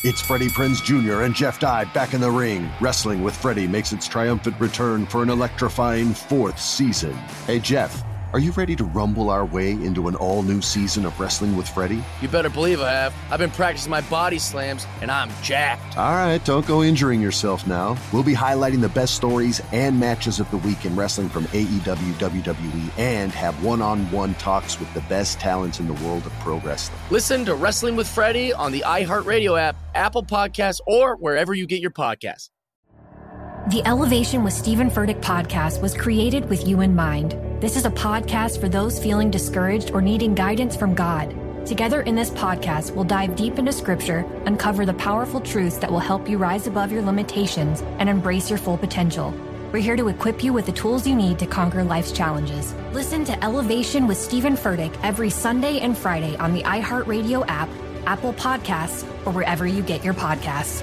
It's Freddie Prinze Jr. and Jeff Dye back in the ring. Wrestling with Freddie makes its triumphant return for an electrifying 4th season. Hey, Jeff, are you ready to rumble our way into an all-new season of Wrestling with Freddie? You better believe I have. I've been practicing my body slams, and I'm jacked. All right, don't go injuring yourself now. We'll be highlighting the best stories and matches of the week in wrestling from AEW, WWE, and have one-on-one talks with the best talents in the world of pro wrestling. Listen to Wrestling with Freddie on the iHeartRadio app, Apple Podcasts, or wherever you get your podcasts. The Elevation with Stephen Furtick podcast was created with you in mind. This is a podcast for those feeling discouraged or needing guidance from God. Together in this podcast, we'll dive deep into Scripture, uncover the powerful truths that will help you rise above your limitations and embrace your full potential. We're here to equip you with the tools you need to conquer life's challenges. Listen to Elevation with Stephen Furtick every Sunday and Friday on the iHeartRadio app, Apple Podcasts, or wherever you get your podcasts.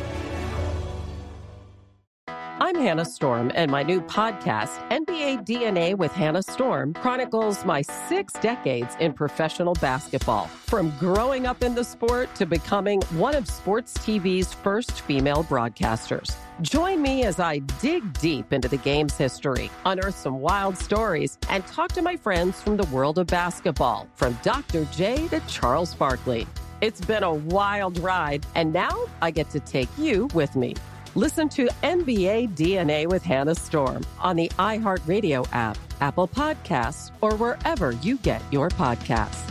I'm Hannah Storm, and my new podcast, NBA DNA with Hannah Storm, chronicles my 6 decades in professional basketball. From growing up in the sport to becoming one of sports TV's first female broadcasters. Join me as I dig deep into the game's history, unearth some wild stories, and talk to my friends from the world of basketball, from Dr. J to Charles Barkley. It's been a wild ride, and now I get to take you with me. Listen to NBA DNA with Hannah Storm on the iHeartRadio app, Apple Podcasts, or wherever you get your podcasts.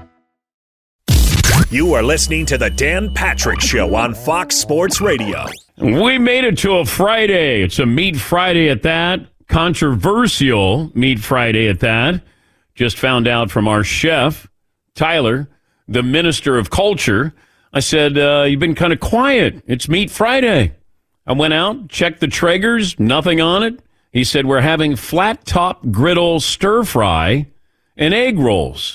You are listening to The Dan Patrick Show on Fox Sports Radio. We made it to a Friday. It's a Meat Friday at that. Controversial Meat Friday at that. Just found out from our chef, Tyler, the Minister of Culture. I said, you've been kind of quiet. It's Meat Friday. I went out, checked the Traegers, nothing on it. He said, we're having flat top griddle stir fry and egg rolls.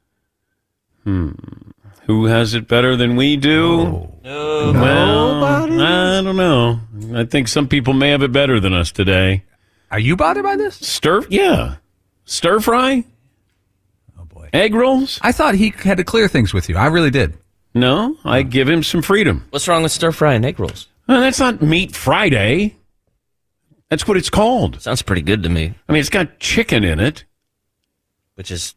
Who has it better than we do? No. Well, Nobody. I don't know. I think some people may have it better than us today. Are you bothered by this? Yeah. Stir fry? Oh, boy. Egg rolls? I thought he had to clear things with you. I really did. No, I give him some freedom. What's wrong with stir fry and egg rolls? That's not Meat Friday. That's what it's called. Sounds pretty good to me. I mean, it's got chicken in it. Which is...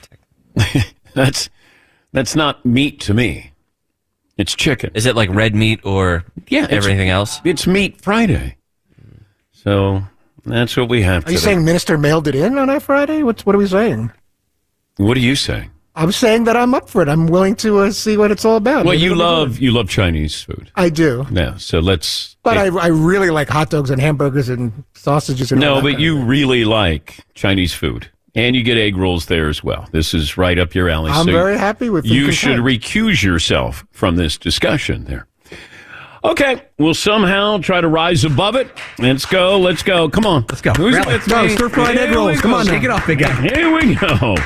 That's not meat to me. It's chicken. Is it like red meat or everything else? It's Meat Friday. So that's what we have today. Are you saying Minister mailed it in on that Friday? What are we saying? What are you saying? I'm saying that I'm up for it. I'm willing to see what it's all about. Well, you love Chinese food. I do. Yeah, so let's... But I really like hot dogs and hamburgers and sausages and all that. No, but you really like Chinese food. And you get egg rolls there as well. This is right up your alley. I'm very happy with you should recuse yourself from this discussion there. Okay, we'll somehow try to rise above it. Let's go. Come on. Let's go. Who's Let's with me? Stir-fried egg rolls. Come on now. Shake it off, big guy. Here we go.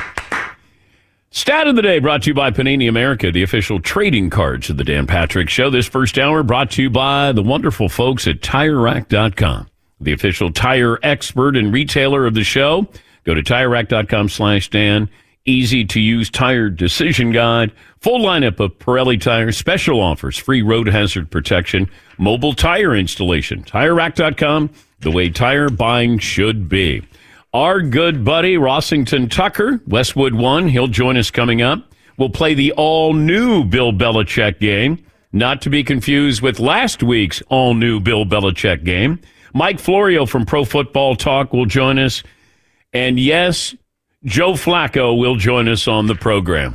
Stat of the day brought to you by Panini America, the official trading cards of the Dan Patrick Show. This first hour brought to you by the wonderful folks at TireRack.com, the official tire expert and retailer of the show. Go to TireRack.com/Dan. Easy-to-use tire decision guide. Full lineup of Pirelli tires. Special offers. Free road hazard protection. Mobile tire installation. TireRack.com. The way tire buying should be. Our good buddy, Rossington Tucker, Westwood One. He'll join us coming up. We'll play the all-new Bill Belichick game. Not to be confused with last week's all-new Bill Belichick game. Mike Florio from Pro Football Talk will join us. And yes, Joe Flacco will join us on the program.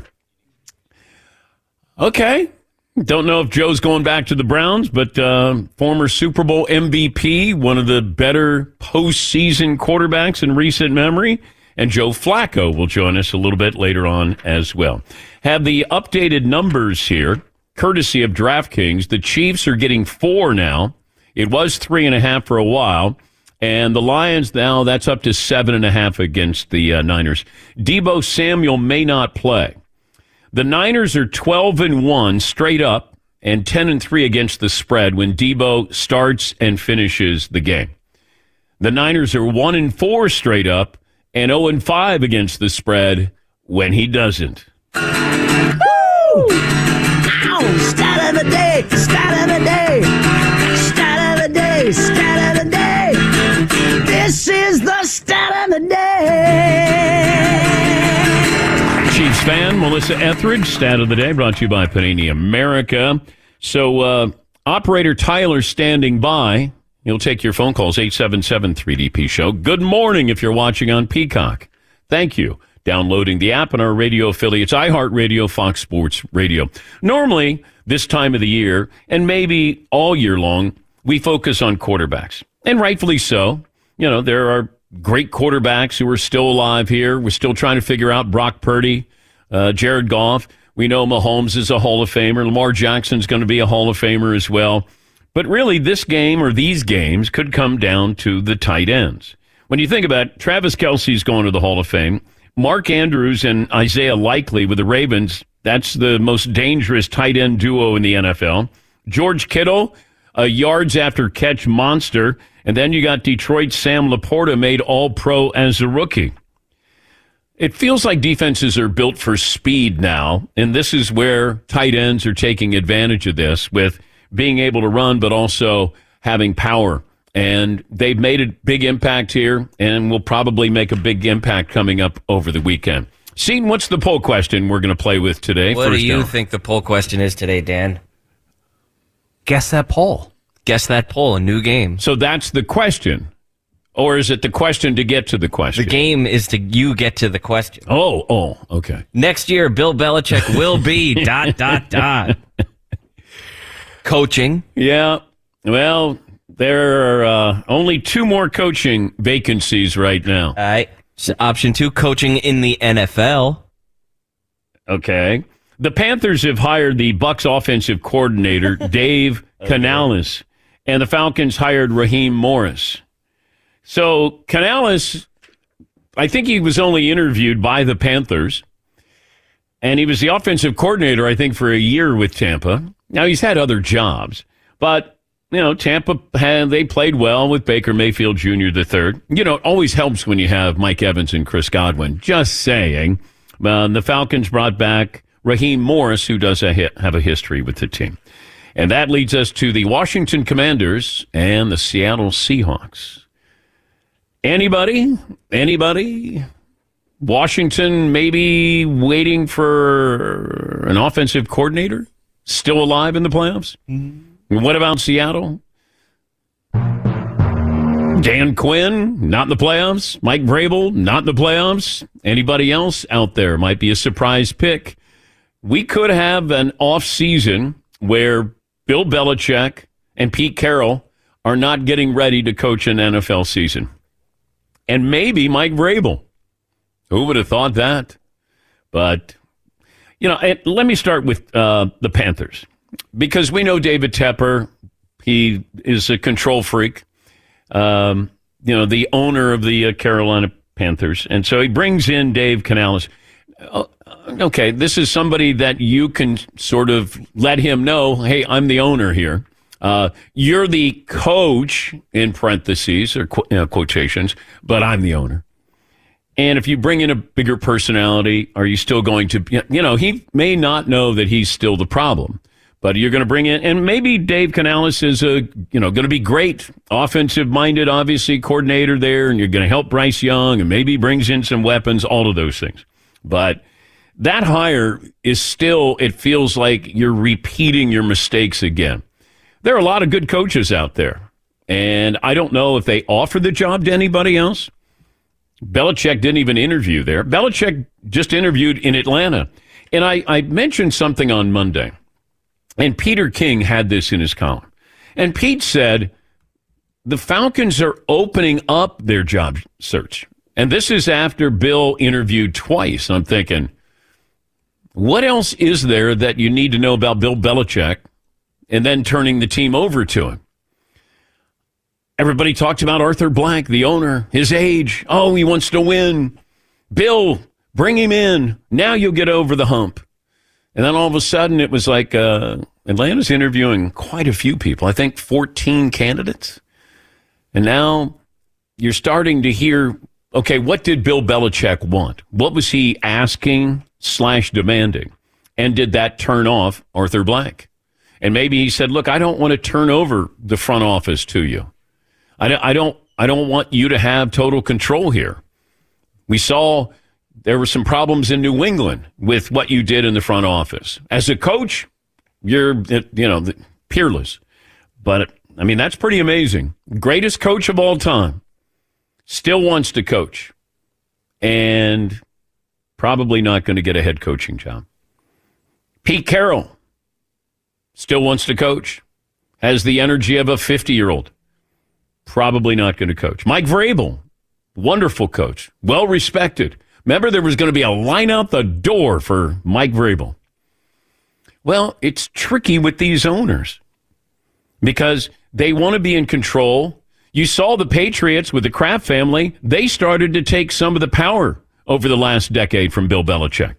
Okay. Don't know if Joe's going back to the Browns, but former Super Bowl MVP, one of the better postseason quarterbacks in recent memory, and Joe Flacco will join us a little bit later on as well. Have the updated numbers here, courtesy of DraftKings. The Chiefs are getting 4 now. It was 3.5 for a while. And the Lions now, that's up to 7.5 against the Niners. Deebo Samuel may not play. The Niners are 12-1 straight up and 10-3 against the spread when Deebo starts and finishes the game. The Niners are 1-4 straight up and 0-5 against the spread when he doesn't. Woo! Ow! Stat of the day! Stat of the Melissa Etheridge, stat of the day, brought to you by Panini America. So, Operator Tyler standing by. He'll take your phone calls, 877-3DP Show. Good morning if you're watching on Peacock. Thank you. Downloading the app and our radio affiliates, iHeartRadio, Fox Sports Radio. Normally, this time of the year, and maybe all year long, we focus on quarterbacks. And rightfully so. You know, there are great quarterbacks who are still alive here. We're still trying to figure out Brock Purdy, Jared Goff. We know Mahomes is a Hall of Famer. Lamar Jackson's going to be a Hall of Famer as well. But really, this game or these games could come down to the tight ends. When you think about it, Travis Kelce's going to the Hall of Fame. Mark Andrews and Isaiah Likely with the Ravens, that's the most dangerous tight end duo in the NFL. George Kittle, a yards after catch monster. And then you got Detroit's Sam Laporta, made All-Pro as a rookie. It feels like defenses are built for speed now, and this is where tight ends are taking advantage of this with being able to run, but also having power. And they've made a big impact here, and will probably make a big impact coming up over the weekend. Seton, what's the poll question we're going to play with today? What do you think the poll question is today, Dan? Guess that poll. Guess that poll, a new game. So that's the question. Or is it the question to get to the question? The game is to you get to the question. Oh, okay. Next year, Bill Belichick will be ... Coaching. Yeah. Well, there are only 2 more coaching vacancies right now. All right. So option 2, coaching in the NFL. Okay. The Panthers have hired the Bucs offensive coordinator, Dave Canales, and the Falcons hired Raheem Morris. So Canales, I think he was only interviewed by the Panthers, and he was the offensive coordinator, I think, for a year with Tampa. Now, he's had other jobs, but, you know, Tampa, they played well with Baker Mayfield Jr. III. You know, it always helps when you have Mike Evans and Chris Godwin. Just saying. The Falcons brought back Raheem Morris, who does have a history with the team. And that leads us to the Washington Commanders and the Seattle Seahawks. Anybody? Washington maybe waiting for an offensive coordinator? Still alive in the playoffs? Mm-hmm. What about Seattle? Dan Quinn, not in the playoffs. Mike Vrabel, not in the playoffs. Anybody else out there might be a surprise pick. We could have an off season where Bill Belichick and Pete Carroll are not getting ready to coach an NFL season. And maybe Mike Vrabel. Who would have thought that? But, you know, let me start with the Panthers. Because we know David Tepper, he is a control freak. You know, the owner of the Carolina Panthers. And so he brings in Dave Canales. Okay, this is somebody that you can sort of let him know, hey, I'm the owner here. You're the coach, in parentheses, or quotations, but I'm the owner. And if you bring in a bigger personality, are you still going to, you know, he may not know that he's still the problem, but you're going to bring in, and maybe Dave Canales is going to be great, offensive-minded, obviously, coordinator there, and you're going to help Bryce Young, and maybe brings in some weapons, all of those things. But that hire is still, it feels like you're repeating your mistakes again. There are a lot of good coaches out there, and I don't know if they offer the job to anybody else. Belichick didn't even interview there. Belichick just interviewed in Atlanta. And I mentioned something on Monday, and Peter King had this in his column. And Pete said, the Falcons are opening up their job search. And this is after Bill interviewed twice. I'm thinking, what else is there that you need to know about Bill Belichick and then turning the team over to him? Everybody talked about Arthur Blank, the owner, his age. Oh, he wants to win. Bill, bring him in. Now you'll get over the hump. And then all of a sudden it was like Atlanta's interviewing quite a few people. I think 14 candidates. And now you're starting to hear, okay, what did Bill Belichick want? What was he asking / demanding? And did that turn off Arthur Blank? And maybe he said, look, I don't want to turn over the front office to you. I don't want you to have total control here. We saw there were some problems in New England with what you did in the front office. As a coach, you're, peerless. But, I mean, that's pretty amazing. Greatest coach of all time. Still wants to coach. And probably not going to get a head coaching job. Pete Carroll still wants to coach. Has the energy of a 50-year-old. Probably not going to coach. Mike Vrabel, wonderful coach. Well respected. Remember, there was going to be a line out the door for Mike Vrabel. Well, it's tricky with these owners because they want to be in control. You saw the Patriots with the Kraft family. They started to take some of the power over the last decade from Bill Belichick.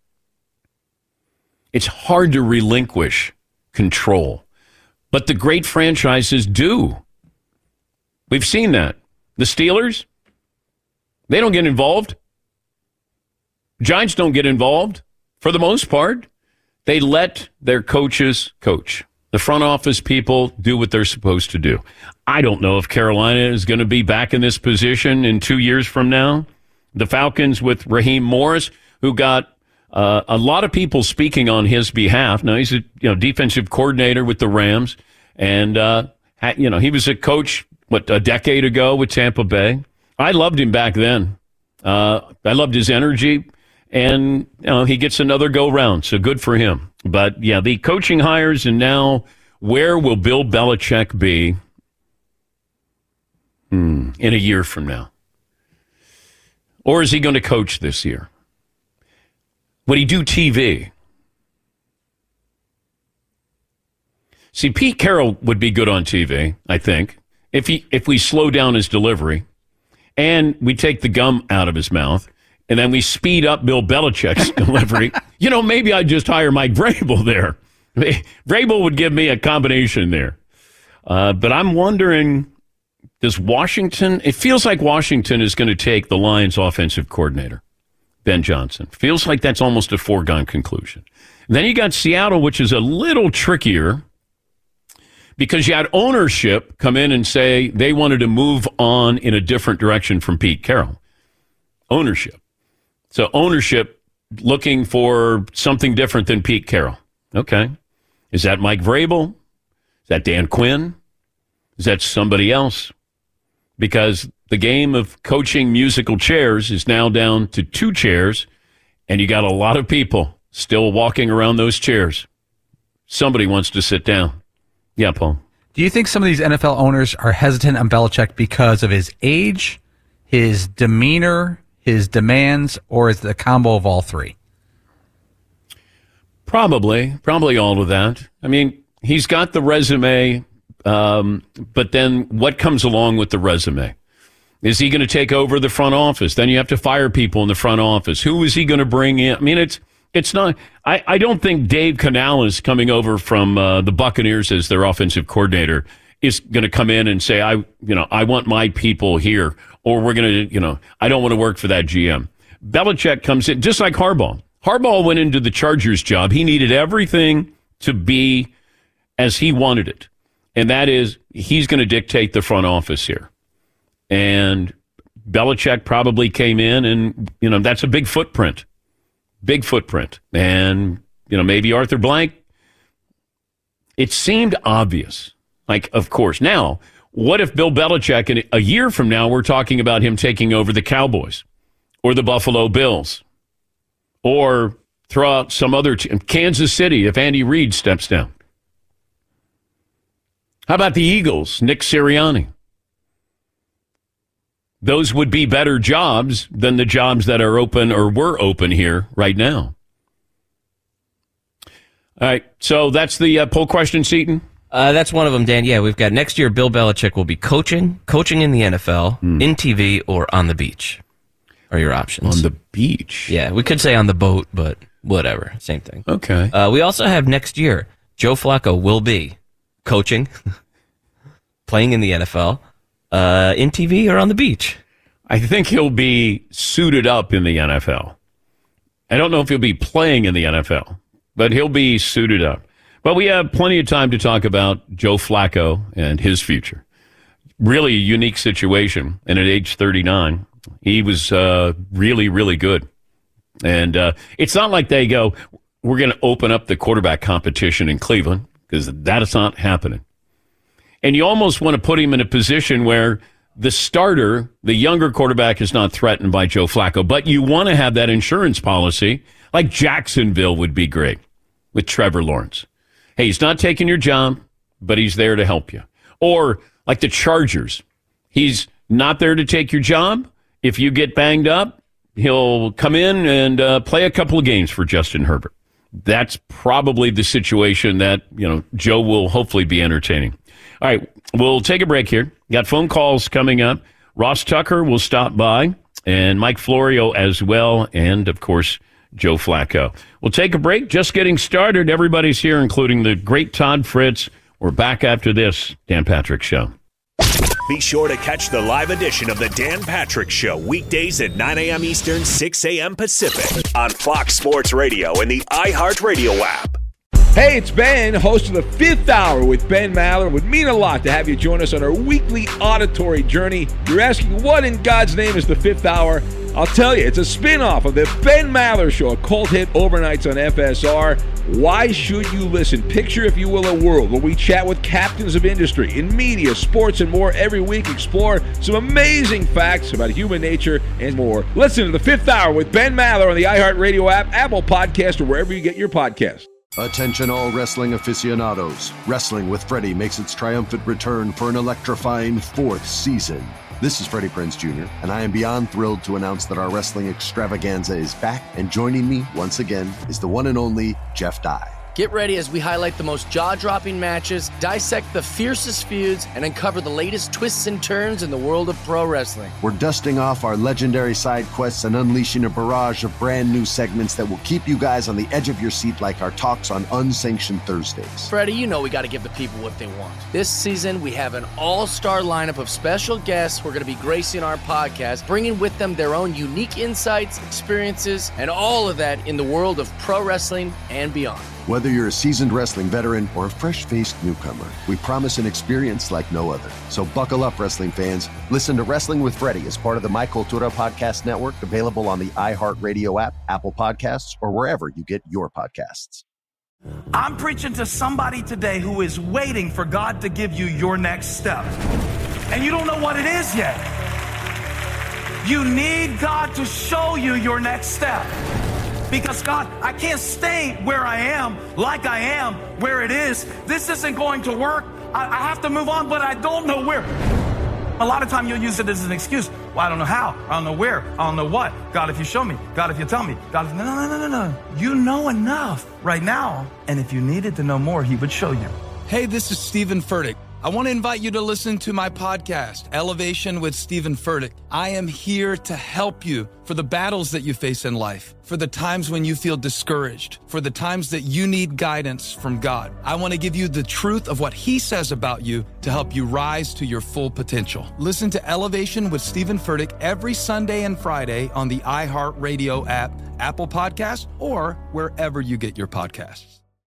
It's hard to relinquish control, but the great franchises do. We've seen that. The Steelers, they don't get involved. Giants don't get involved for the most part. They let their coaches coach. The front office people do what they're supposed to do. I don't know if Carolina is going to be back in this position in 2 years from now. The Falcons with Raheem Morris, who got a lot of people speaking on his behalf. Now, he's a defensive coordinator with the Rams. And, he was a coach, a decade ago with Tampa Bay. I loved him back then. I loved his energy. And he gets another go-round, so good for him. But, yeah, the coaching hires, and now where will Bill Belichick be in a year from now? Or is he going to coach this year? Would he do TV? See, Pete Carroll would be good on TV, I think, if we slow down his delivery and we take the gum out of his mouth. And then we speed up Bill Belichick's delivery. Maybe I'd just hire Mike Vrabel there. Vrabel would give me a combination there. But I'm wondering, does Washington... It feels like Washington is going to take the Lions' offensive coordinator, Ben Johnson. Feels like that's almost a foregone conclusion. And then you got Seattle, which is a little trickier because you had ownership come in and say they wanted to move on in a different direction from Pete Carroll. Ownership. So ownership looking for something different than Pete Carroll. Okay. Is that Mike Vrabel? Is that Dan Quinn? Is that somebody else? Because the game of coaching musical chairs is now down to 2 chairs, and you got a lot of people still walking around those chairs. Somebody wants to sit down. Yeah, Paul. Do you think some of these NFL owners are hesitant on Belichick because of his age, his demeanor, his demands, or is it a combo of all three? Probably all of that. I mean, he's got the resume, but then what comes along with the resume? Is he going to take over the front office? Then you have to fire people in the front office. Who is he going to bring in? I mean, it's not. I don't think Dave Canales coming over from the Buccaneers as their offensive coordinator is going to come in and say, I want my people here. Or we're going to, I don't want to work for that GM. Belichick comes in, just like Harbaugh. Harbaugh went into the Chargers job. He needed everything to be as he wanted it. And that is, he's going to dictate the front office here. And Belichick probably came in and, that's a big footprint. Big footprint. And, maybe Arthur Blank. It seemed obvious. Like, of course. Now, what if Bill Belichick, in a year from now, we're talking about him taking over the Cowboys or the Buffalo Bills or throw out some other team, Kansas City, if Andy Reid steps down? How about the Eagles, Nick Sirianni? Those would be better jobs than the jobs that are open or were open here right now. All right, so that's the poll question, Seton? That's one of them, Dan. Yeah, we've got next year Bill Belichick will be coaching in the NFL, in TV, or on the beach are your options. On the beach? Yeah, we could say on the boat, but whatever. Same thing. Okay. We also have next year, Joe Flacco will be coaching, playing in the NFL, in TV, or on the beach. I think he'll be suited up in the NFL. I don't know if he'll be playing in the NFL, but he'll be suited up. Well, we have plenty of time to talk about Joe Flacco and his future. Really a unique situation. And at age 39, he was really, really good. And it's not like they go, we're going to open up the quarterback competition in Cleveland, because that is not happening. And you almost want to put him in a position where the starter, the younger quarterback, is not threatened by Joe Flacco. But you want to have that insurance policy, like Jacksonville would be great with Trevor Lawrence. Hey, he's not taking your job, but he's there to help you. Or like the Chargers. He's not there to take your job. If you get banged up, he'll come in and play a couple of games for Justin Herbert. That's probably the situation that, Joe will hopefully be entertaining. All right, we'll take a break here. Got phone calls coming up. Ross Tucker will stop by, and Mike Florio as well, and, of course, Joe Flacco. We'll take a break. Just getting started. Everybody's here, including the great Todd Fritz. We're back after this Dan Patrick Show. Be sure to catch the live edition of the Dan Patrick Show weekdays at 9 a.m. Eastern, 6 a.m. Pacific on Fox Sports Radio and the iHeartRadio app. Hey, it's Ben, host of the Fifth Hour with Ben Maller. It would mean a lot to have you join us on our weekly auditory journey. You're asking, what in God's name is the Fifth Hour? I'll tell you, it's a spin-off of the Ben Maller Show, a cult hit overnights on FSR. Why should you listen? Picture, if you will, a world where we chat with captains of industry in media, sports, and more every week. Explore some amazing facts about human nature and more. Listen to the Fifth Hour with Ben Maller on the iHeartRadio app, Apple Podcast, or wherever you get your podcasts. Attention all wrestling aficionados. Wrestling with Freddie makes its triumphant return for an electrifying 4th season. This is Freddie Prinze Jr., and I am beyond thrilled to announce that our wrestling extravaganza is back, and joining me once again is the one and only Jeff Dye. Get ready as we highlight the most jaw-dropping matches, dissect the fiercest feuds, and uncover the latest twists and turns in the world of pro wrestling. We're dusting off our legendary side quests and unleashing a barrage of brand new segments that will keep you guys on the edge of your seat, like our talks on Unsanctioned Thursdays. Freddie, you know we got to give the people what they want. This season, we have an all-star lineup of special guests who are going to be gracing our podcast, bringing with them their own unique insights, experiences, and all of that in the world of pro wrestling and beyond. Whether you're a seasoned wrestling veteran or a fresh-faced newcomer, we promise an experience like no other. So buckle up, wrestling fans. Listen to Wrestling with Freddie as part of the My Cultura Podcast Network, available on the iHeartRadio app, Apple Podcasts, or wherever you get your podcasts. I'm preaching to somebody today who is waiting for God to give you your next step. And you don't know what it is yet. You need God to show you your next step. Because, God, I can't stay where I am, like I am, where it is. This isn't going to work. I have to move on, but I don't know where. A lot of time you'll use it as an excuse. Well, I don't know how. I don't know where. I don't know what. God, if you show me. God, if you tell me. God, if... No. You know enough right now. And if you needed to know more, he would show you. Hey, this is Stephen Furtick. I want to invite you to listen to my podcast, Elevation with Stephen Furtick. I am here to help you for the battles that you face in life, for the times when you feel discouraged, for the times that you need guidance from God. I want to give you the truth of what he says about you to help you rise to your full potential. Listen to Elevation with Stephen Furtick every Sunday and Friday on the iHeartRadio app, Apple Podcasts, or wherever you get your podcasts.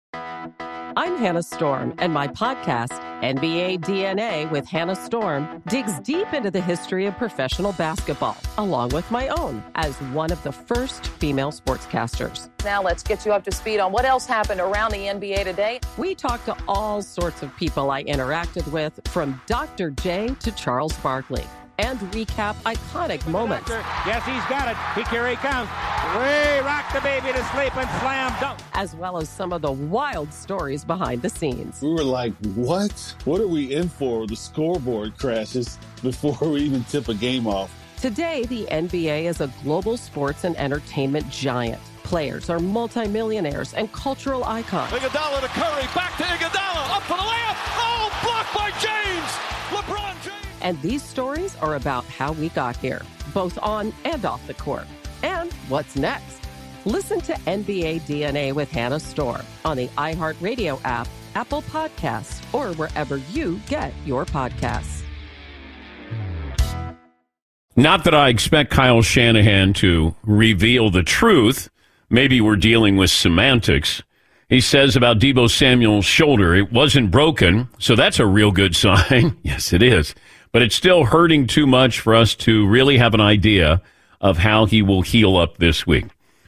I'm Hannah Storm, and my podcast, NBA DNA with Hannah Storm, digs deep into the history of professional basketball, along with my own, as one of the first female sportscasters. Now let's get you up to speed on what else happened around the NBA today. We talk to all sorts of people I interacted with, from Dr. J to Charles Barkley, and recap iconic moments. Yes, he's got it. Here he comes. Way rock the baby to sleep and slam dunk. As well as some of the wild stories behind the scenes. We were like, what? What are we in for? The scoreboard crashes before we even tip a game off. Today, the NBA is a global sports and entertainment giant. Players are multimillionaires and cultural icons. Iguodala to Curry, back to Iguodala, up for the layup. Oh, blocked by James. LeBron James. And these stories are about how we got here, both on and off the court. And what's next? Listen to NBA DNA with Hannah Storm on the iHeartRadio app, Apple Podcasts, or wherever you get your podcasts. Not that I expect Kyle Shanahan to reveal the truth. Maybe we're dealing with semantics. He says about Deebo Samuel's shoulder, it wasn't broken, so that's a real good sign. Yes, it is. But it's still hurting too much for us to really have an idea of how he will heal up this week.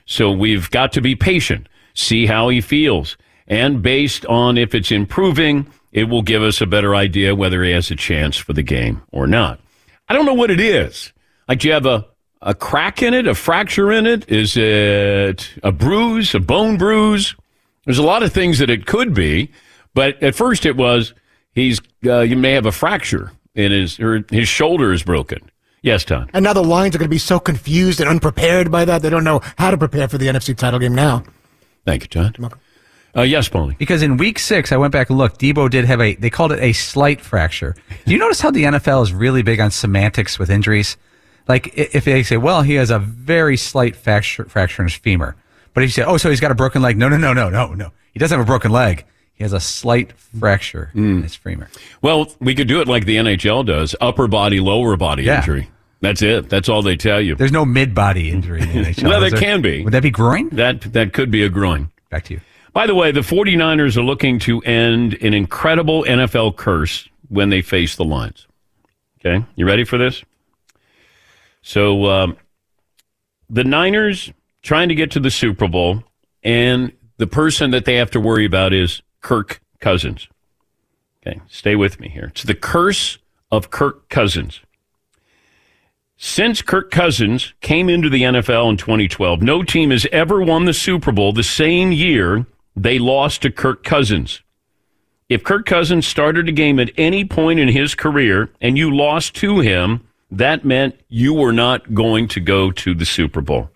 So we've got to be patient, see how he feels. And based on if it's improving, it will give us a better idea whether he has a chance for the game or not. I don't know what it is. Like, do you have a crack in it, a fracture in it? Is it a bruise, a bone bruise? There's a lot of things that it could be, but at first it was you may have a fracture in his shoulder is broken. Yes, Todd. And now the Lions are going to be so confused and unprepared by that. They don't know how to prepare for the NFC title game now. Thank you, Todd. Yes, Paulie. Because in week 6, I went back and looked. Debo did have they called it a slight fracture. Do you notice how the NFL is really big on semantics with injuries? Like, if they say, well, he has a very slight fracture in his femur. But if you say, oh, so he's got a broken leg. No. He doesn't have a broken leg. He has a slight fracture in his femur. Well, we could do it like the NHL does. Upper body, lower body injury. That's it. That's all they tell you. There's no mid-body injury in the NHL. Well, there can be. Would that be groin? That could be a groin. Back to you. By the way, the 49ers are looking to end an incredible NFL curse when they face the Lions. Okay? You ready for this? So, the Niners trying to get to the Super Bowl, and the person that they have to worry about is Kirk Cousins. Okay, stay with me here. It's the curse of Kirk Cousins. Since Kirk Cousins came into the NFL in 2012, no team has ever won the Super Bowl the same year they lost to Kirk Cousins. If Kirk Cousins started a game at any point in his career and you lost to him, that meant you were not going to go to the Super Bowl.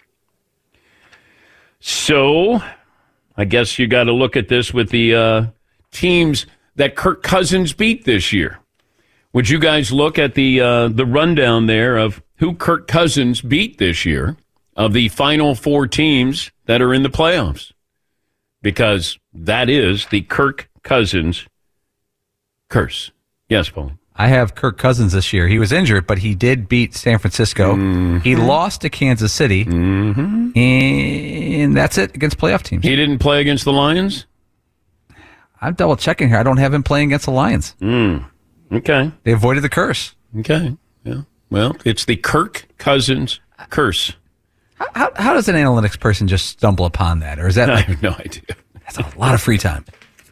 So, I guess you got to look at this with the teams that Kirk Cousins beat this year. Would you guys look at the rundown there of who Kirk Cousins beat this year of the final 4 teams that are in the playoffs? Because that is the Kirk Cousins curse. Yes, Paul. I have Kirk Cousins this year. He was injured, but he did beat San Francisco. Mm-hmm. He lost to Kansas City. Mm-hmm. And that's it against playoff teams. He didn't play against the Lions? I'm double checking here. I don't have him playing against the Lions. Okay. They avoided the curse. Okay. Yeah. Well, it's the Kirk Cousins curse. How does an analytics person just stumble upon that? Or is that I have no idea. That's a lot of free time.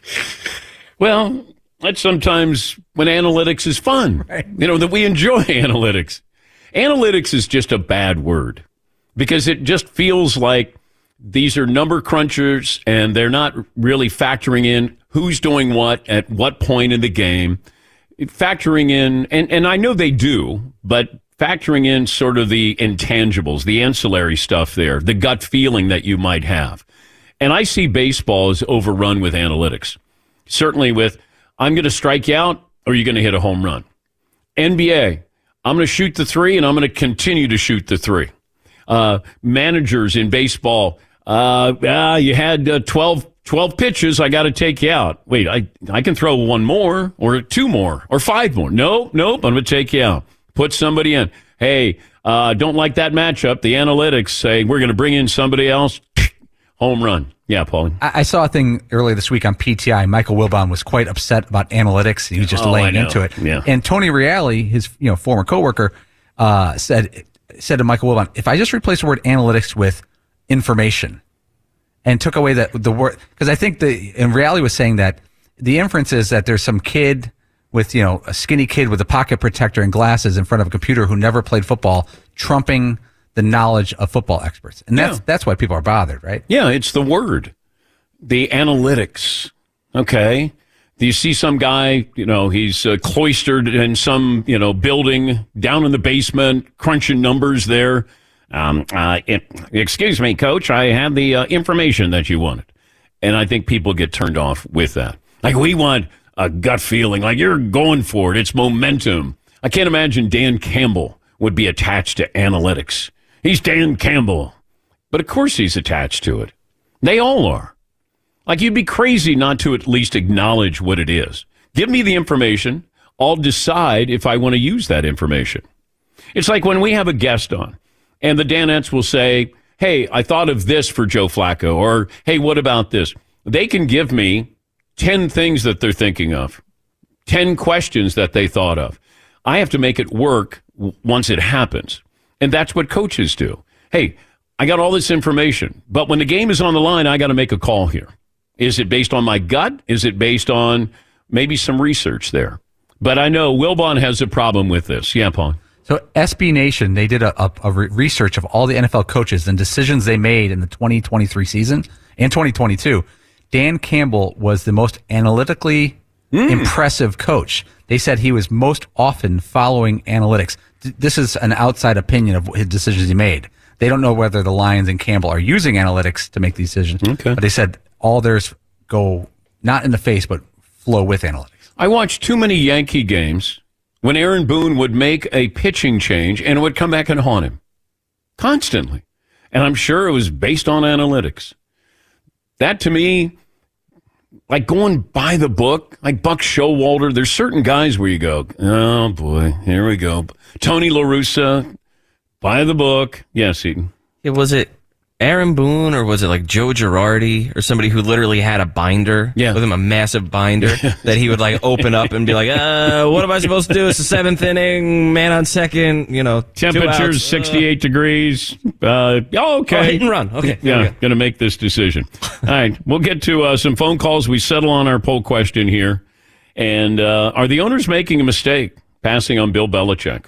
Well, that's sometimes when analytics is fun. Right. You know, that we enjoy analytics. Analytics is just a bad word because it just feels like these are number crunchers and they're not really factoring in who's doing what at what point in the game. Factoring in, and I know they do, but factoring in sort of the intangibles, the ancillary stuff there, the gut feeling that you might have. And I see baseball as overrun with analytics. Certainly with, I'm going to strike you out or you're going to hit a home run. NBA, I'm going to shoot the 3 and I'm going to continue to shoot the 3. Managers in baseball, you had 12 pitches, I got to take you out. Wait, I can throw 1 more or 2 more or 5 more. Nope, I'm going to take you out. Put somebody in. Hey, don't like that matchup. The analytics say we're going to bring in somebody else. Home run. Yeah, Paulie. I saw a thing earlier this week on PTI. Michael Wilbon was quite upset about analytics. He was just laying into it. Yeah. And Tony Reale, his former coworker, said to Michael Wilbon, if I just replace the word analytics with information and took away the word, because I think and Reale was saying that the inference is that there's some kid with, a skinny kid with a pocket protector and glasses in front of a computer who never played football, trumping the knowledge of football experts. And that's why people are bothered, right? Yeah, it's the word. The analytics. Okay. Do you see some guy, he's cloistered in some, building down in the basement, crunching numbers there. Excuse me, coach, I have the information that you wanted. And I think people get turned off with that. Like, we want a gut feeling, like you're going for it. It's momentum. I can't imagine Dan Campbell would be attached to analytics. He's Dan Campbell. But of course he's attached to it. They all are. Like, you'd be crazy not to at least acknowledge what it is. Give me the information. I'll decide if I want to use that information. It's like when we have a guest on, and the Danettes will say, hey, I thought of this for Joe Flacco, or hey, what about this? They can give me 10 things that they're thinking of, 10 questions that they thought of. I have to make it work once it happens. And that's what coaches do. Hey, I got all this information, but when the game is on the line, I got to make a call here. Is it based on my gut? Is it based on maybe some research there? But I know Wilbon has a problem with this. Yeah, Paul. So SB Nation, they did a research of all the NFL coaches and decisions they made in the 2023 season and 2022. Dan Campbell was the most analytically impressive coach. They said he was most often following analytics. This is an outside opinion of his decisions he made. They don't know whether the Lions and Campbell are using analytics to make these decisions. Okay. But they said all theirs go not in the face, but flow with analytics. I watched too many Yankee games when Aaron Boone would make a pitching change and it would come back and haunt him constantly. And I'm sure it was based on analytics. That to me, like going by the book, like Buck Showalter, there's certain guys where you go, oh boy, here we go. Tony La Russa, by the book. Yes, Eaton. Was it Aaron Boone or was it like Joe Girardi or somebody who literally had a binder with him, a massive binder that he would like open up and be like, what am I supposed to do? It's the 7th inning, man on second, temperature's 68 degrees. Okay. Hit and run. Okay. Yeah, going to make this decision. All right. We'll get to some phone calls. We settle on our poll question here. And are the owners making a mistake passing on Bill Belichick?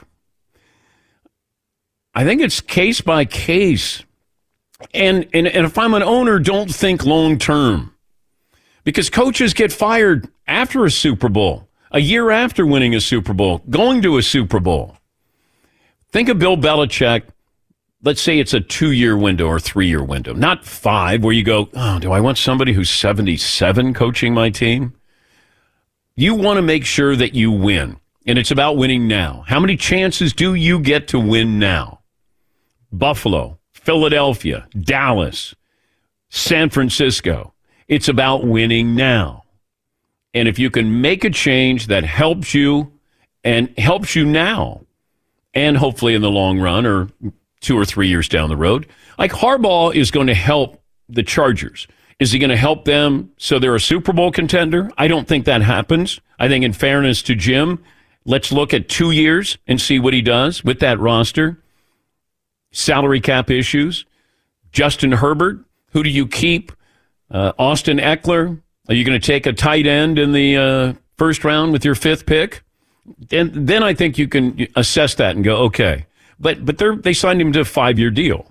I think it's case by case. And if I'm an owner, don't think long term. Because coaches get fired after a Super Bowl, a year after winning a Super Bowl, going to a Super Bowl. Think of Bill Belichick. Let's say it's a 2-year window or 3-year window, not 5, where you go, oh, do I want somebody who's 77 coaching my team? You want to make sure that you win. And it's about winning now. How many chances do you get to win now? Buffalo, Philadelphia, Dallas, San Francisco. It's about winning now. And if you can make a change that helps you and helps you now, and hopefully in the long run or 2 or 3 years down the road, like Harbaugh is going to help the Chargers. Is he going to help them so they're a Super Bowl contender? I don't think that happens. I think in fairness to Jim, let's look at 2 years and see what he does with that roster. Salary cap issues. Justin Herbert, who do you keep? Austin Eckler. Are you going to take a tight end in the first round with your 5th pick? And then I think you can assess that and go, okay. But they signed him to a 5-year deal.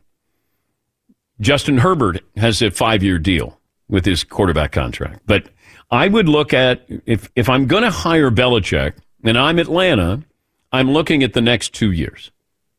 Justin Herbert has a 5-year deal with his quarterback contract. But I would look at, if I'm going to hire Belichick and I'm Atlanta, I'm looking at the next 2 years.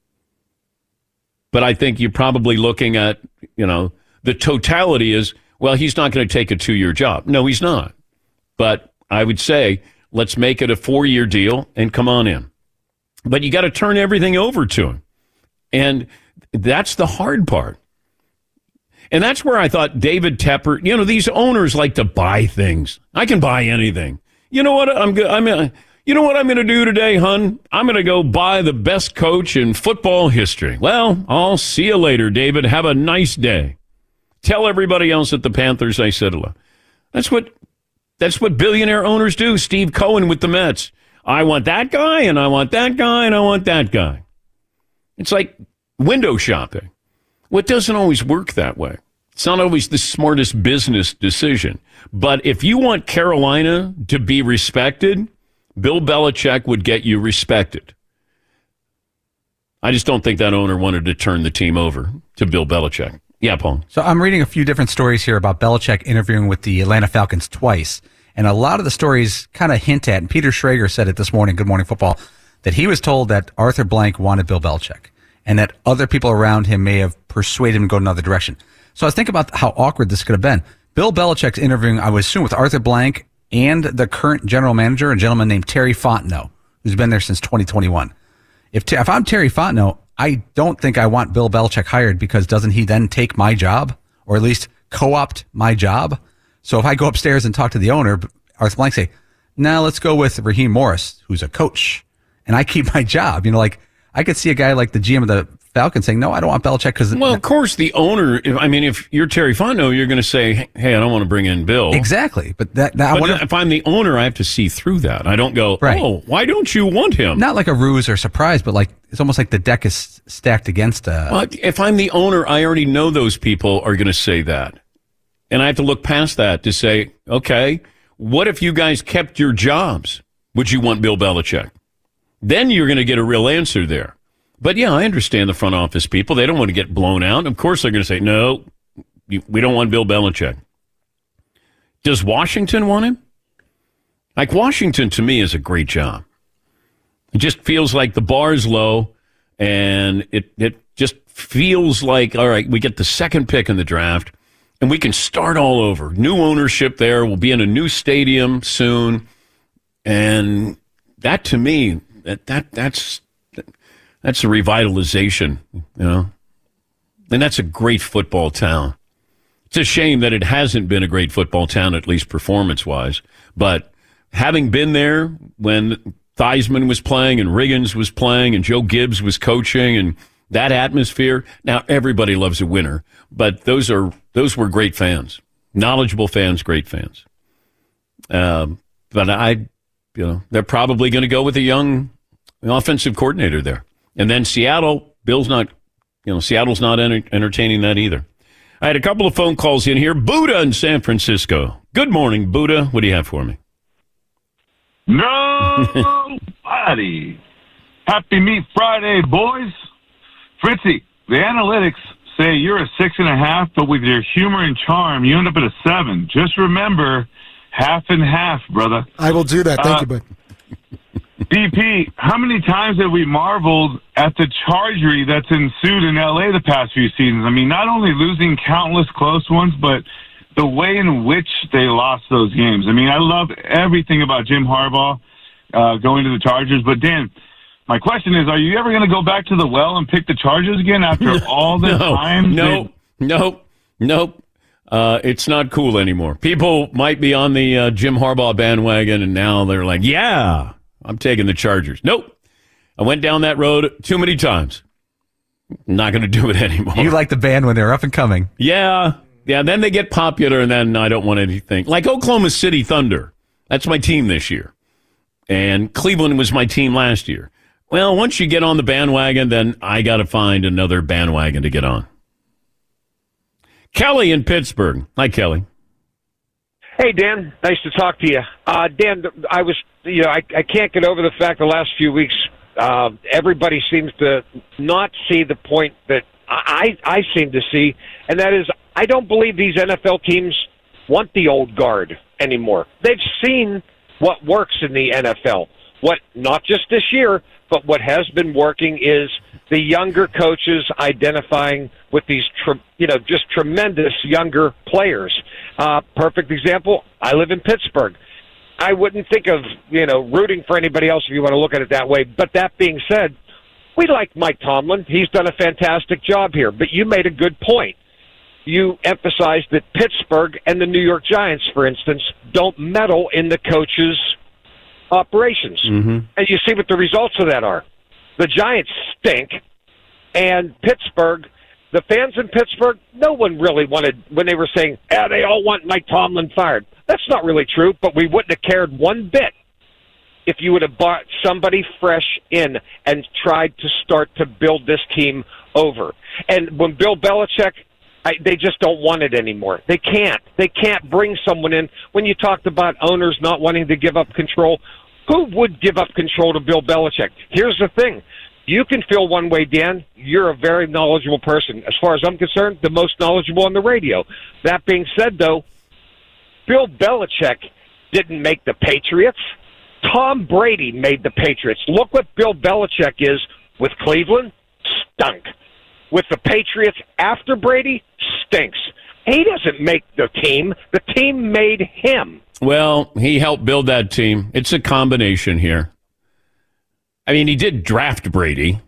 But I think you're probably looking at, the totality is, well, he's not going to take a 2-year job. No, he's not. But I would say, let's make it a 4-year deal and come on in. But you got to turn everything over to him. And that's the hard part. And that's where I thought David Tepper, these owners like to buy things. I can buy anything. You know what you know what I'm going to do today, hun? I'm going to go buy the best coach in football history. Well, I'll see you later, David. Have a nice day. Tell everybody else at the Panthers I said hello. That's what billionaire owners do. Steve Cohen with the Mets. I want that guy, and I want that guy, and I want that guy. It's like window shopping. Well, it doesn't always work that way. It's not always the smartest business decision. But if you want Carolina to be respected, Bill Belichick would get you respected. I just don't think that owner wanted to turn the team over to Bill Belichick. Yeah, Paul. So I'm reading a few different stories here about Belichick interviewing with the Atlanta Falcons twice. And a lot of the stories kind of hint at, and Peter Schrager said it this morning, Good Morning Football, that he was told that Arthur Blank wanted Bill Belichick and that other people around him may have persuaded him to go another direction. So I was thinking about how awkward this could have been. Bill Belichick's interviewing, I would assume, with Arthur Blank and the current general manager, a gentleman named Terry Fontenot, who's been there since 2021. If I'm Terry Fontenot, I don't think I want Bill Belichick hired because doesn't he then take my job or at least co-opt my job? So if I go upstairs and talk to the owner, Arthur Blank say, no, let's go with Raheem Morris, who's a coach, and I keep my job. I could see a guy like the GM of the Falcons saying, no, I don't want Belichick because... Well, of course, the owner, if you're Terry Fontenot, you're going to say, hey, I don't want to bring in Bill. Exactly. But if I'm the owner, I have to see through that. I don't go, right. Oh, why don't you want him? Not like a ruse or surprise, but like it's almost like the deck is stacked against. Well, if I'm the owner, I already know those people are going to say that, and I have to look past that to say, okay, what if you guys kept your jobs? Would you want Bill Belichick? Then you're going to get a real answer there. But yeah, I understand the front office people. They don't want to get blown out. Of course, they're going to say, no, we don't want Bill Belichick. Does Washington want him? Like, Washington, to me, is a great job. It just feels like the bar is low, and it just feels like, all right, we get the second pick in the draft, and we can start all over. New ownership there. We'll be in a new stadium soon. And that, to me, that's a revitalization, you know. And that's a great football town. It's a shame that it hasn't been a great football town, at least performance-wise. But having been there when Theismann was playing and Riggins was playing and Joe Gibbs was coaching and that atmosphere, now everybody loves a winner. But those were great fans, knowledgeable fans, great fans. But they're probably going to go with a young offensive coordinator there. And then Seattle, Seattle's not entertaining that either. I had a couple of phone calls in here. Buddha in San Francisco. Good morning, Buddha. What do you have for me? Nobody. Happy Meat Friday, boys. Fritzy, the analytics say you're a 6.5, but with your humor and charm, you end up at a 7. Just remember, half and half, brother. I will do that. Thank you, bud. DP, how many times have we marveled at the chargery that's ensued in L.A. the past few seasons? I mean, not only losing countless close ones, but the way in which they lost those games. I mean, I love everything about Jim Harbaugh going to the Chargers. But, Dan, my question is, are you ever going to go back to the well and pick the Chargers again after all this time? Nope. It's not cool anymore. People might be on the Jim Harbaugh bandwagon, and now they're like, yeah, I'm taking the Chargers. Nope. I went down that road too many times. Not going to do it anymore. You like the band when they're up and coming. Yeah, then they get popular, and then I don't want anything. Like Oklahoma City Thunder. That's my team this year. And Cleveland was my team last year. Well, once you get on the bandwagon, then I got to find another bandwagon to get on. Kelly in Pittsburgh. Hi, Kelly. Hey, Dan. Nice to talk to you. Dan, I can't get over the fact the last few weeks, everybody seems to not see the point that I seem to see, and that is I don't believe these NFL teams want the old guard anymore. They've seen what works in the NFL. What, not just this year, but what has been working is the younger coaches identifying with these, just tremendous younger players. Perfect example, I live in Pittsburgh. I wouldn't think of, rooting for anybody else if you want to look at it that way. But that being said, we like Mike Tomlin. He's done a fantastic job here. But you made a good point. You emphasized that Pittsburgh and the New York Giants, for instance, don't meddle in the coaches' operations. Mm-hmm. And you see what the results of that are. The Giants stink, and Pittsburgh, the fans in Pittsburgh, no one really wanted, when they were saying, they all want Mike Tomlin fired. That's not really true, but we wouldn't have cared one bit if you would have brought somebody fresh in and tried to start to build this team over. And when Bill Belichick, they just don't want it anymore. They can't. They can't bring someone in. When you talked about owners not wanting to give up control, who would give up control to Bill Belichick? Here's the thing. You can feel one way, Dan. You're a very knowledgeable person. As far as I'm concerned, the most knowledgeable on the radio. That being said, though, Bill Belichick didn't make the Patriots. Tom Brady made the Patriots. Look what Bill Belichick is with Cleveland. Stunk. With the Patriots after Brady, stinks. He doesn't make the team. The team made him. Well, he helped build that team. It's a combination here. I mean, he did draft Brady,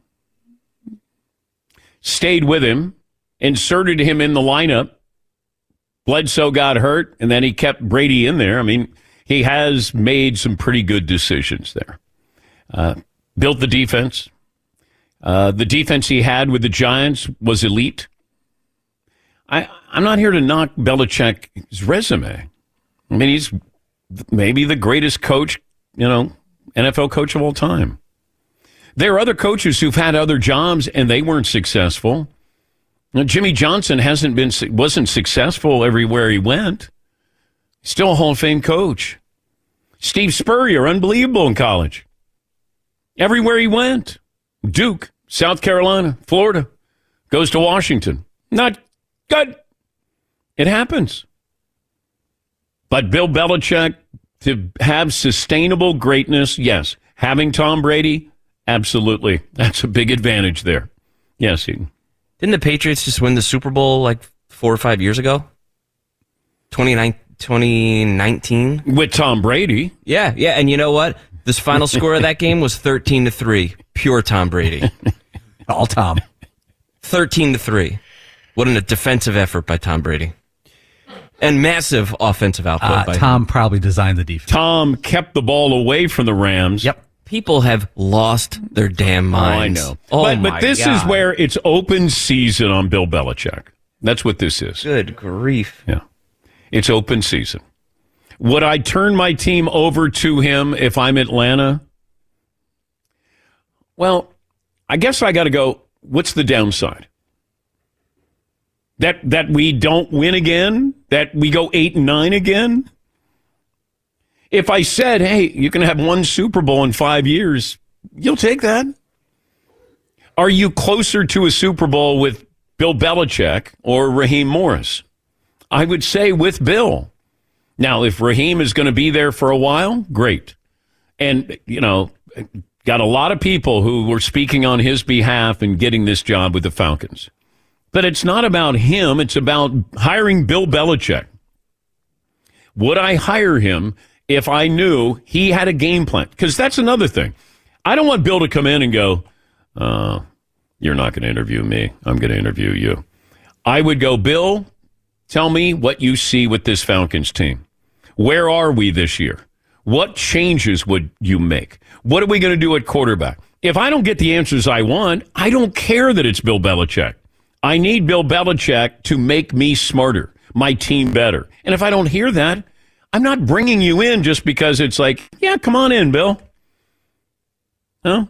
stayed with him, inserted him in the lineup. Bledsoe got hurt, and then he kept Brady in there. I mean, he has made some pretty good decisions there. Built the defense. The defense he had with the Giants was elite. I'm not here to knock Belichick's resume. I mean, he's maybe the greatest coach, NFL coach of all time. There are other coaches who've had other jobs and they weren't successful. Now, Jimmy Johnson wasn't successful everywhere he went. Still a Hall of Fame coach. Steve Spurrier, unbelievable in college. Everywhere he went. Duke, South Carolina, Florida. Goes to Washington. Not good. It happens. But Bill Belichick, to have sustainable greatness, yes. Having Tom Brady, absolutely. That's a big advantage there. Yes, Eden. Didn't the Patriots just win the Super Bowl like 4 or 5 years ago? 2019? With Tom Brady. Yeah. And you know what? This final score of that game was 13-3. Pure Tom Brady. All Tom. 13-3. What a defensive effort by Tom Brady. And massive offensive output by Tom probably designed the defense. Tom kept the ball away from the Rams. Yep. People have lost their damn minds. I know. But this is where it's open season on Bill Belichick. That's what this is. Good grief. Yeah. It's open season. Would I turn my team over to him if I'm Atlanta? Well, I guess I got to go, what's the downside? That we don't win again? That we go 8-9 again? If I said, hey, you can have one Super Bowl in 5 years, you'll take that. Are you closer to a Super Bowl with Bill Belichick or Raheem Morris? I would say with Bill. Now, if Raheem is going to be there for a while, great. And, got a lot of people who were speaking on his behalf and getting this job with the Falcons. But it's not about him. It's about hiring Bill Belichick. Would I hire him if I knew he had a game plan? Because that's another thing. I don't want Bill to come in and go, you're not going to interview me. I'm going to interview you. I would go, Bill, tell me what you see with this Falcons team. Where are we this year? What changes would you make? What are we going to do at quarterback? If I don't get the answers I want, I don't care that it's Bill Belichick. I need Bill Belichick to make me smarter, my team better. And if I don't hear that, I'm not bringing you in just because it's like, yeah, come on in, Bill. No?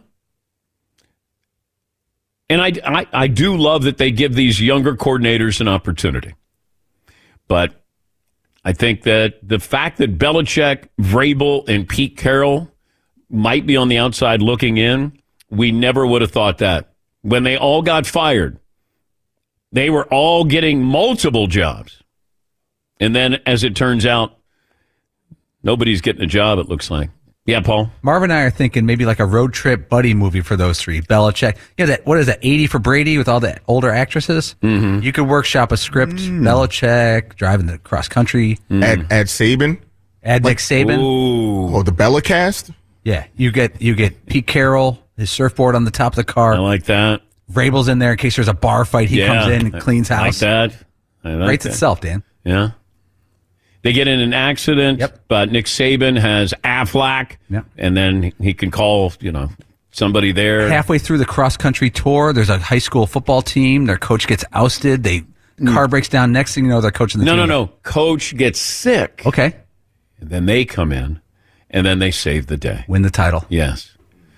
And I do love that they give these younger coordinators an opportunity. But I think that the fact that Belichick, Vrabel, and Pete Carroll might be on the outside looking in, we never would have thought that. When they all got fired, they were all getting multiple jobs. And then, as it turns out, nobody's getting a job, it looks like. Yeah, Paul? Marvin and I are thinking maybe like a road trip buddy movie for those three. Belichick. What is that, 80 for Brady with all the older actresses? Mm-hmm. You could workshop a script. Belichick, driving the cross country. Add Saban. Add Nick Saban. Ooh. Oh, the Bellicast? Yeah. You get Pete Carroll, his surfboard on the top of the car. I like that. Vrabel's in there in case there's a bar fight. He comes in and cleans house. I like that. Writes itself, Dan. Yeah. They get in an accident, but Nick Saban has Aflac, and then he can call, somebody there. Halfway through the cross-country tour, there's a high school football team. Their coach gets ousted. Car breaks down. Next thing you know, they're coaching the team. No. Coach gets sick. Okay. And then they come in, and then they save the day. Win the title. Yes.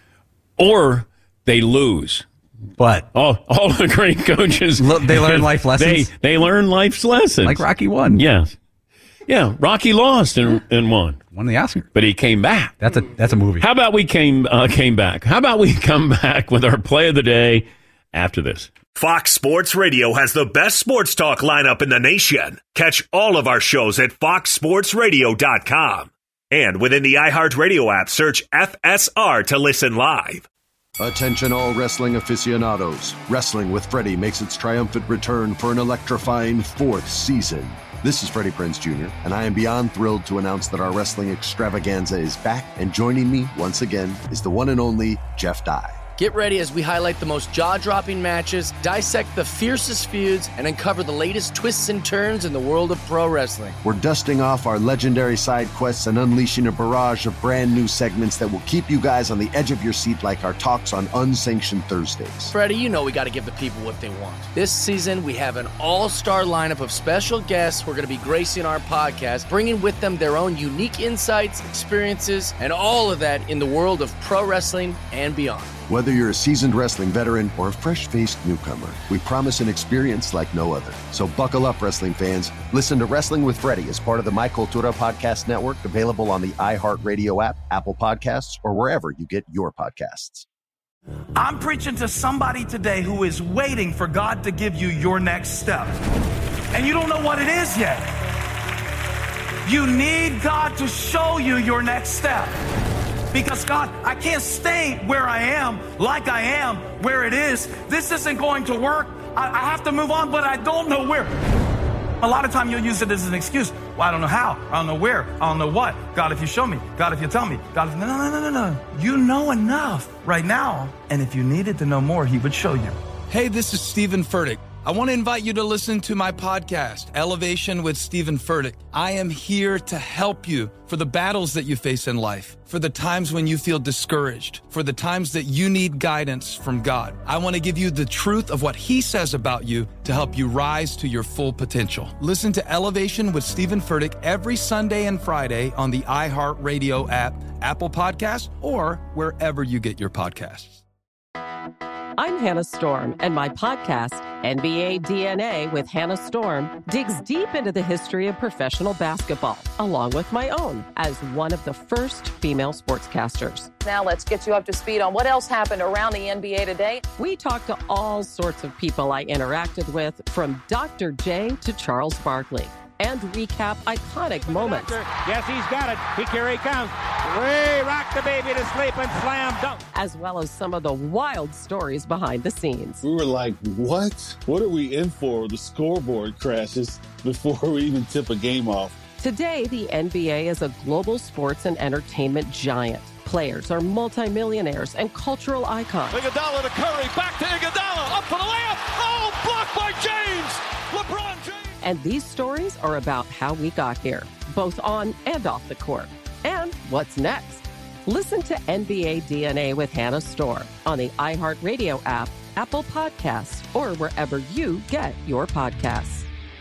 Or they lose. But all the great coaches, they learn life lessons. They learn life's lessons. Like Rocky won. Yes. Yeah, Rocky lost and won. Won the Oscar. But he came back. That's a movie. How about we came back? How about we come back with our play of the day after this? Fox Sports Radio has the best sports talk lineup in the nation. Catch all of our shows at foxsportsradio.com. And within the iHeartRadio app, search FSR to listen live. Attention all wrestling aficionados. Wrestling with Freddie makes its triumphant return for an electrifying 4th season. This is Freddie Prinze Jr., and I am beyond thrilled to announce that our wrestling extravaganza is back, and joining me once again is the one and only Jeff Dye. Get ready as we highlight the most jaw-dropping matches, dissect the fiercest feuds, and uncover the latest twists and turns in the world of pro wrestling. We're dusting off our legendary side quests and unleashing a barrage of brand new segments that will keep you guys on the edge of your seat like our talks on Unsanctioned Thursdays. Freddie, you know we got to give the people what they want. This season, we have an all-star lineup of special guests who are going to be gracing our podcast, bringing with them their own unique insights, experiences, and all of that in the world of pro wrestling and beyond. Whether you're a seasoned wrestling veteran or a fresh-faced newcomer, we promise an experience like no other. So buckle up, wrestling fans. Listen to Wrestling with Freddie as part of the My Cultura Podcast Network, available on the iHeartRadio app, Apple Podcasts, or wherever you get your podcasts. I'm preaching to somebody today who is waiting for God to give you your next step. And you don't know what it is yet. You need God to show you your next step. Because God, I can't stay where I am, like I am, where it is. This isn't going to work. I have to move on, but I don't know where. A lot of time you'll use it as an excuse. Well, I don't know how. I don't know where. I don't know what. God, if you show me. God, if you tell me. God, if... No. You know enough right now. And if you needed to know more, he would show you. Hey, this is Stephen Furtick. I want to invite you to listen to my podcast, Elevation with Stephen Furtick. I am here to help you for the battles that you face in life, for the times when you feel discouraged, for the times that you need guidance from God. I want to give you the truth of what he says about you to help you rise to your full potential. Listen to Elevation with Stephen Furtick every Sunday and Friday on the iHeartRadio app, Apple Podcasts, or wherever you get your podcasts. I'm Hannah Storm, and my podcast, NBA DNA with Hannah Storm, digs deep into the history of professional basketball, along with my own, as one of the first female sportscasters. Now let's get you up to speed on what else happened around the NBA today. We talked to all sorts of people I interacted with, from Dr. J to Charles Barkley, and recap iconic moments. Yes, he's got it. Here he comes. We rock the baby to sleep and slam dunk. As well as some of the wild stories behind the scenes. We were like, what? What are we in for? The scoreboard crashes before we even tip a game off. Today, the NBA is a global sports and entertainment giant. Players are multimillionaires and cultural icons. Iguodala to Curry, back to Iguodala, up for the layup. Oh, blocked by James. LeBron James. And these stories are about how we got here, both on and off the court. And what's next? Listen to NBA DNA with Hannah Storm on the iHeartRadio app, Apple Podcasts, or wherever you get your podcasts.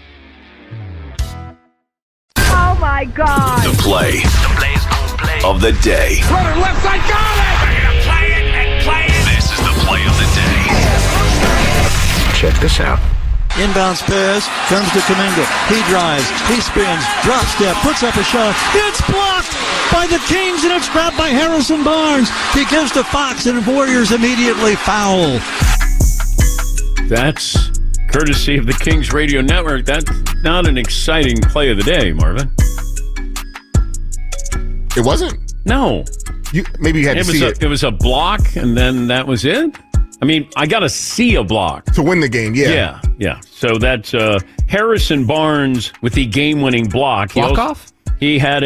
Oh, my God. The play of the day. Runner left side, got it! We're going to play it and play it. This is the play of the day. Check this out. Inbounds pass, comes to Kuminga. He drives, he spins, drop step, puts up a shot. It's blocked by the Kings, and it's grabbed by Harrison Barnes. He gives to Fox, and Warriors immediately foul. That's courtesy of the Kings Radio Network. That's not an exciting play of the day, Marvin. It wasn't? No. Maybe you had to see it. It was a block, and then that was it? I mean, I got to see a block. To win the game, yeah. Yeah. So that's Harrison Barnes with the game-winning block. Off? He had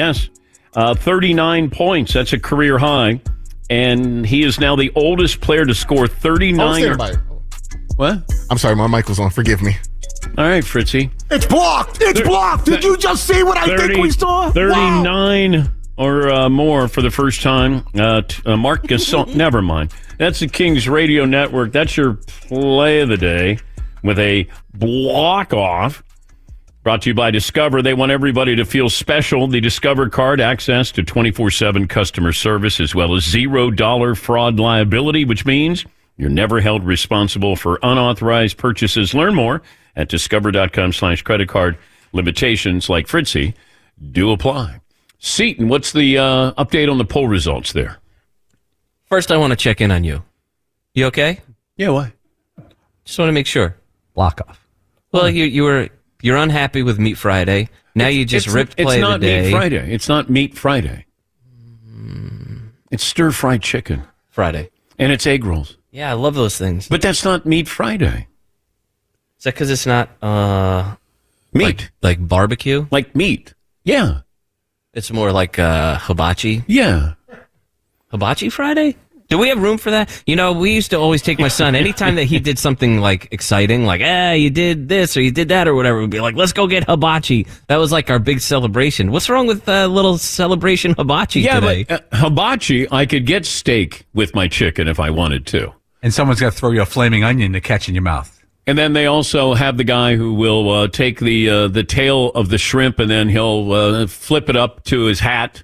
39 points. That's a career high. And he is now the oldest player to score 39. What? I'm sorry, my mic was on. Forgive me. All right, Fritzy. It's blocked. It's blocked. Did you just see what I think we saw? 39 or more for the first time. Mark Gasol. Never mind. That's the Kings Radio Network. That's your play of the day with a block off. Brought to you by Discover. They want everybody to feel special. The Discover card, access to 24/7 customer service, as well as $0 fraud liability, which means you're never held responsible for unauthorized purchases. Learn more at discover.com/credit card. Limitations, like Fritzy, do apply. Seton, what's the update on the poll results there? First, I want to check in on you. You okay? Yeah, why? Just want to make sure. Block off. Well, you're unhappy with Meat Friday. Now you just ripped play of the day. It's not Meat Friday. It's not Meat Friday. It's stir-fried chicken. Friday. And it's egg rolls. Yeah, I love those things. But that's not Meat Friday. Is that because it's not meat? Like barbecue? Like meat. Yeah. It's more like hibachi? Yeah. Hibachi Friday? Do we have room for that? You know, we used to always take my son, anytime that he did something like exciting, like, you did this or you did that or whatever, we'd be like, let's go get hibachi. That was like our big celebration. What's wrong with little celebration hibachi today? But hibachi, I could get steak with my chicken if I wanted to. And someone's got to throw you a flaming onion to catch in your mouth. And then they also have the guy who will take the tail of the shrimp and then he'll flip it up to his hat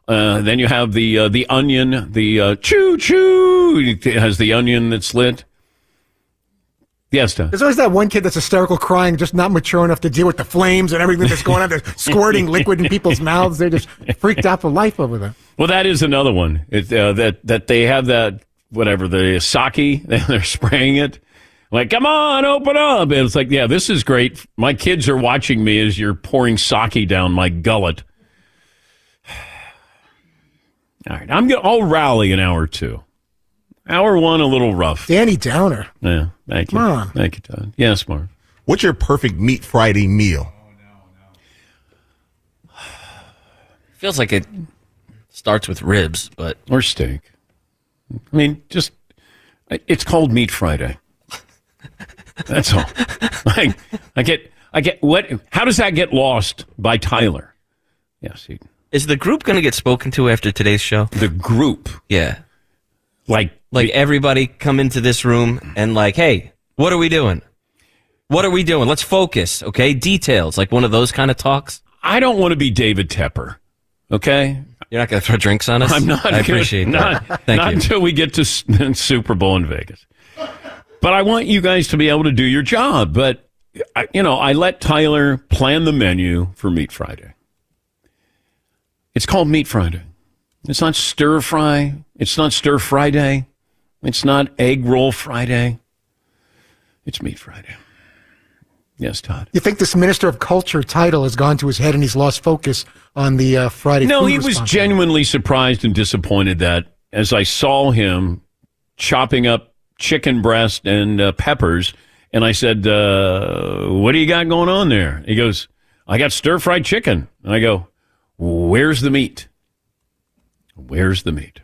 Then you have the onion, the choo-choo. It has the onion that's lit. Yes, Tom. There's always that one kid that's hysterical crying, just not mature enough to deal with the flames and everything that's going on. They're squirting liquid in people's mouths. They're just freaked out for life over that. Well, that is another one. That they have that, whatever, the sake, they're spraying it. Like, come on, open up. And it's like, yeah, this is great. My kids are watching me as you're pouring sake down my gullet. All right, I'll rally an hour 2. Hour 1, a little rough. Danny Downer. Yeah, thank you. Come on. Thank you, Todd. Yes, Marv. What's your perfect Meat Friday meal? Feels like it starts with ribs, but or steak. I mean, it's called Meat Friday. That's all. I get what? How does that get lost by Tyler? Yes, is the group going to get spoken to after today's show? The group, yeah, like everybody come into this room and like, hey, what are we doing? What are we doing? Let's focus, okay? Details, like one of those kind of talks. I don't want to be David Tepper, okay? You're not going to throw drinks on us? I'm not. I appreciate that. Thank you. Not until we get to Super Bowl in Vegas. But I want you guys to be able to do your job. But, I let Tyler plan the menu for Meat Friday. It's called Meat Friday. It's not stir fry. It's not stir Friday. It's not egg roll Friday. It's Meat Friday. Yes, Todd. You think this Minister of Culture title has gone to his head and he's lost focus on the Friday No, food he was genuinely surprised and disappointed that as I saw him chopping up chicken breast and peppers, and I said, what do you got going on there? He goes, I got stir-fried chicken. And I go, where's the meat? Where's the meat?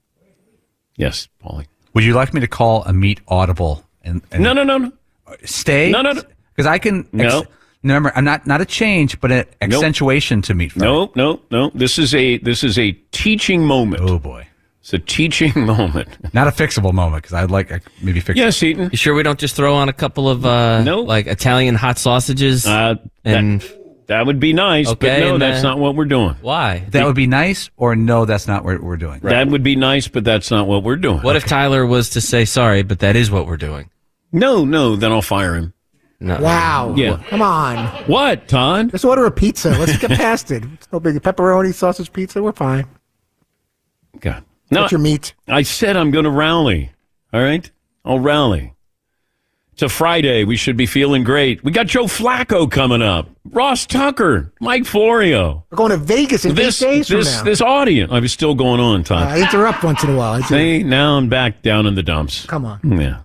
Yes, Paulie. Would you like me to call a meat audible? And No. Stay? No. Because I can... No. Remember, I'm not a change, but an accentuation to Meat Friday. No. This is a teaching moment. Oh, boy. It's a teaching moment. Not a fixable moment, because I'd like maybe fix it. Yes, Eaton. You sure we don't just throw on a couple of like Italian hot sausages? That would be nice, okay, but no, that's not what we're doing. Why? That would be nice, or no, that's not what we're doing. Right. That would be nice, but that's not what we're doing. What if Tyler was to say, sorry, but that is what we're doing? No, then I'll fire him. No. Wow. Yeah. Come on. What, Todd? Let's order a pizza. Let's get past it. It's no big pepperoni, sausage pizza. We're fine. Okay. What's your meat? I said I'm going to rally. All right? I'll rally. It's a Friday. We should be feeling great. We got Joe Flacco coming up. Ross Tucker. Mike Florio. We're going to Vegas in 8 days from now. This audience. I was still going on, Todd. I interrupt once in a while. See, now I'm back down in the dumps. Come on. Yeah.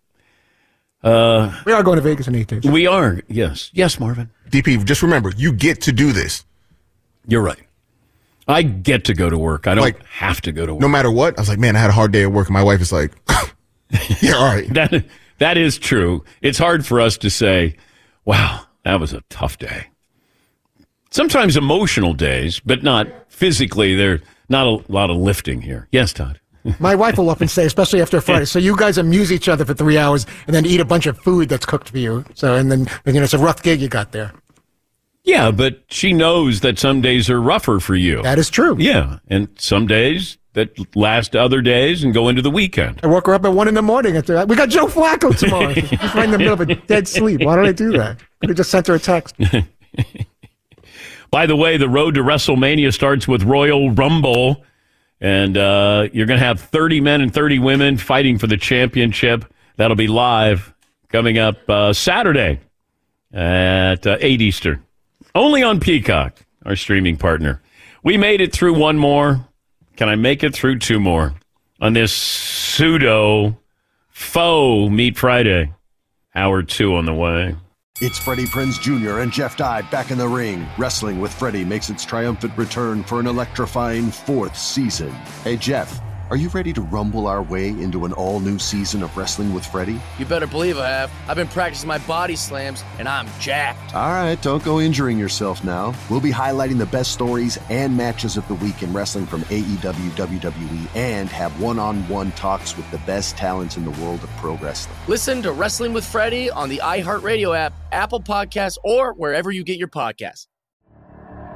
We are going to Vegas in 8 days. We are, yes. Yes, Marvin. DP, just remember, you get to do this. You're right. I get to go to work. I don't have to go to work. No matter what. I was like, man, I had a hard day at work. And my wife is like, yeah, all right. That is true. It's hard for us to say, wow, that was a tough day. Sometimes emotional days, but not physically. There's not a lot of lifting here. Yes, Todd. My wife will often say, especially after a Friday, so you guys amuse each other for 3 hours and then eat a bunch of food that's cooked for you. So, and then, it's a rough gig you got there. Yeah, but she knows that some days are rougher for you. That is true. Yeah, and some days that last other days and go into the weekend. I woke her up at 1 a.m. We got Joe Flacco tomorrow. She's right in the middle of a dead sleep. Why did I do that? Could have just sent her a text. By the way, the road to WrestleMania starts with Royal Rumble. And you're going to have 30 men and 30 women fighting for the championship. That'll be live coming up Saturday at 8 Eastern. Only on Peacock, our streaming partner. We made it through one more. Can I make it through 2 more on this pseudo faux Meat Friday? Hour 2 on the way. It's Freddie Prinze Jr. and Jeff Dye back in the ring. Wrestling with Freddie makes its triumphant return for an electrifying 4th season. Hey, Jeff, are you ready to rumble our way into an all-new season of Wrestling with Freddie? You better believe I have. I've been practicing my body slams, and I'm jacked. All right, don't go injuring yourself now. We'll be highlighting the best stories and matches of the week in wrestling from AEW, WWE, and have one-on-one talks with the best talents in the world of pro wrestling. Listen to Wrestling with Freddie on the iHeartRadio app, Apple Podcasts, or wherever you get your podcasts.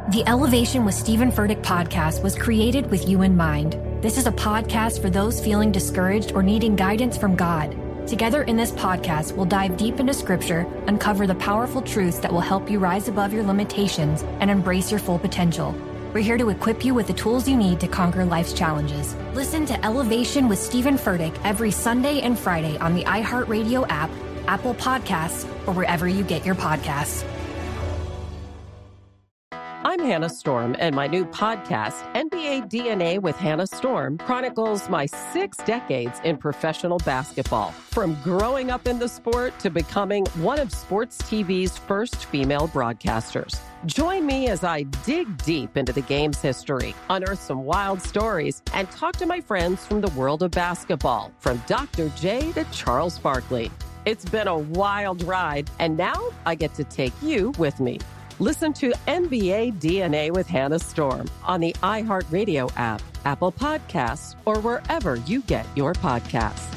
The Elevation with Stephen Furtick podcast was created with you in mind. This is a podcast for those feeling discouraged or needing guidance from God. Together in this podcast, we'll dive deep into Scripture, uncover the powerful truths that will help you rise above your limitations and embrace your full potential. We're here to equip you with the tools you need to conquer life's challenges. Listen to Elevation with Stephen Furtick every Sunday and Friday on the iHeartRadio app, Apple Podcasts, or wherever you get your podcasts. I'm Hannah Storm, and my new podcast, NBA DNA with Hannah Storm, chronicles my 6 decades in professional basketball. From growing up in the sport to becoming one of sports TV's first female broadcasters. Join me as I dig deep into the game's history, unearth some wild stories, and talk to my friends from the world of basketball, from Dr. J to Charles Barkley. It's been a wild ride, and now I get to take you with me. Listen to NBA DNA with Hannah Storm on the iHeartRadio app, Apple Podcasts, or wherever you get your podcasts.